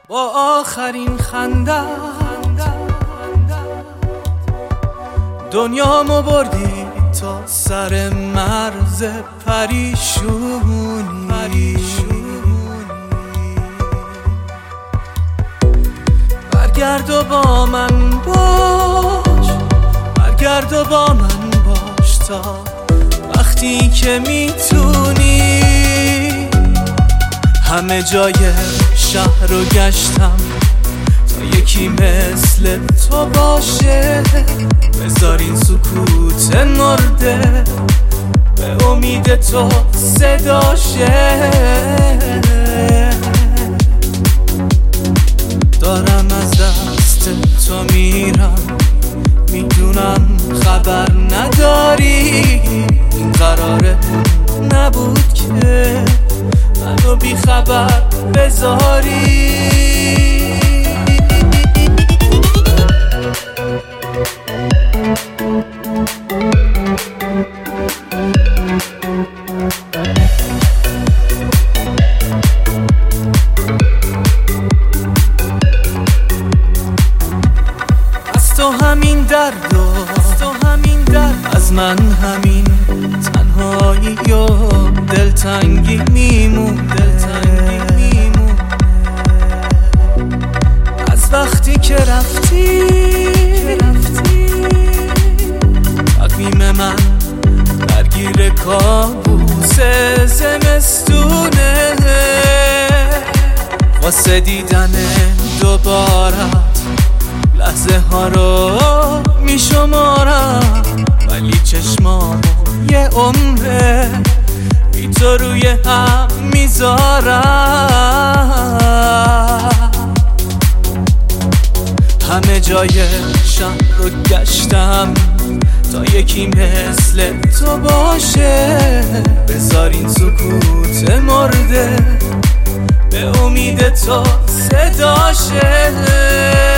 با آخرین خنده دنیامو بردی تا سر مرز پریشونی. برگرد و با من باش، برگرد و با من باش تا وقتی که میتونی. همه جای شهر رو گشتم تا یکی مثل تو باشه. بذار این سکوت مرده به امید تو صداشه. دارم از دست تو میرم، میدونم خبر نداری. این قراره نبود که منو بی خبر بذاری. از تو همین درد و از من همین تنهایی و دلتنگی میمونه. از وقتی که رفتی تقویم من درگیر کابوس زمستونه. واسه دیدن دوبارت لحظه ها رو میشمارم، ولی چشمامو یه عمره بی تو روی هم میذارم. همه جای شهر رو گشتم تا یکی مثل تو باشه. بذار این سکوت مرده به امید تو صداشه.